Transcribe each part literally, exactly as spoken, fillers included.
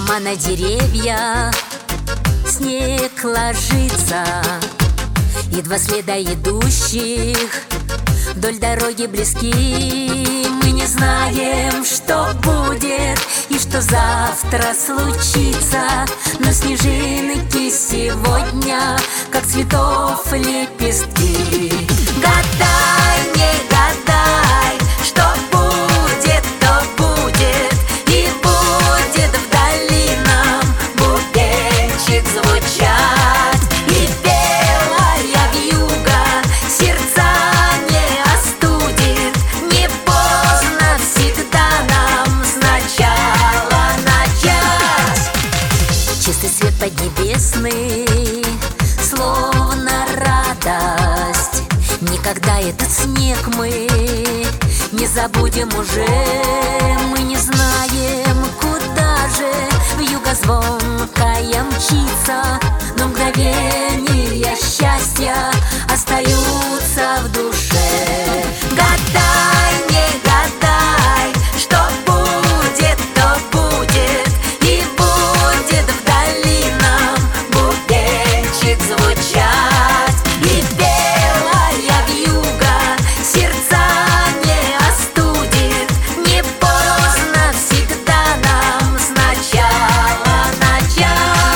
дома, на деревья снег ложится, и два следа идущих вдоль дороги близки. Мы не знаем, что будет и что завтра случится, но снежинки сегодня, как цветов лепестки. Гадай, не гадай, что будет, то будет, и будет вдали нам бубенчик звучать. И белая вьюга сердца не остудит, не поздно всегда нам сначала начать. Чистый свет поднебесный, словно радость, никогда этот снег мы не забудем уже. Мы не знаем, куда же вьюга звонкая мчится, но мгновения счастья остаются в душе. Гадай, не гадай, что будет, то будет, и будет вдали нам бубенчик звучать. И белая вьюга сердца не остудит, не поздно всегда нам сначала начать.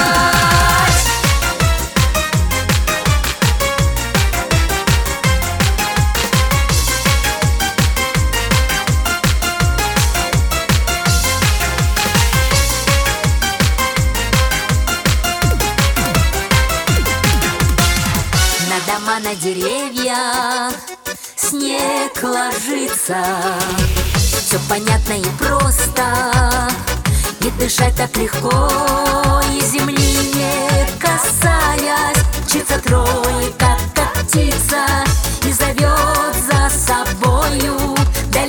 На дома, на деревья снег ложится, все понятно и просто, и дышать так легко, и земли не касаясь, мчится тройка, как птица, и зовет за собою. Да